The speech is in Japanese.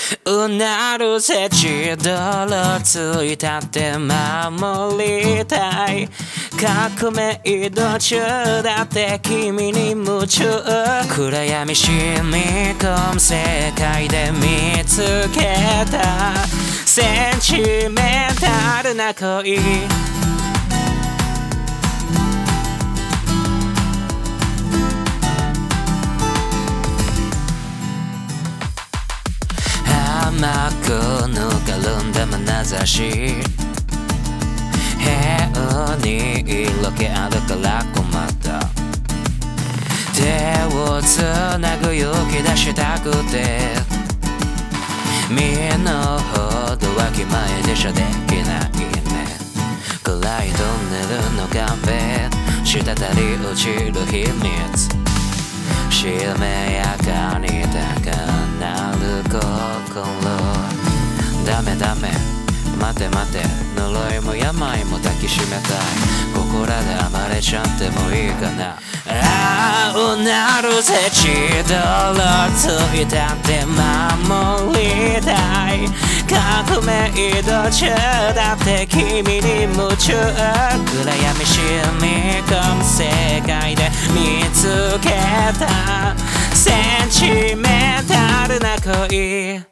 うなるせち泥ついたって守りたい革命途中だって君に夢中暗闇染み込む世界で見つけたセンチメンタルな恋甘くぬかるんだ眼差し部屋に色気あるから困った手をつなぐ勇気出したくて身の程わきまえでしょできないね暗いトンネルの壁滴り落ちる秘密しめやかに高鳴る心ダメダメ待て待て呪いも病も抱きしめたいここらで暴れちゃってもいいかなああうなるせち泥ついたって守りたい革命途中だって君に夢中暗闇染み込む世界で見つけたセンチメンタルな恋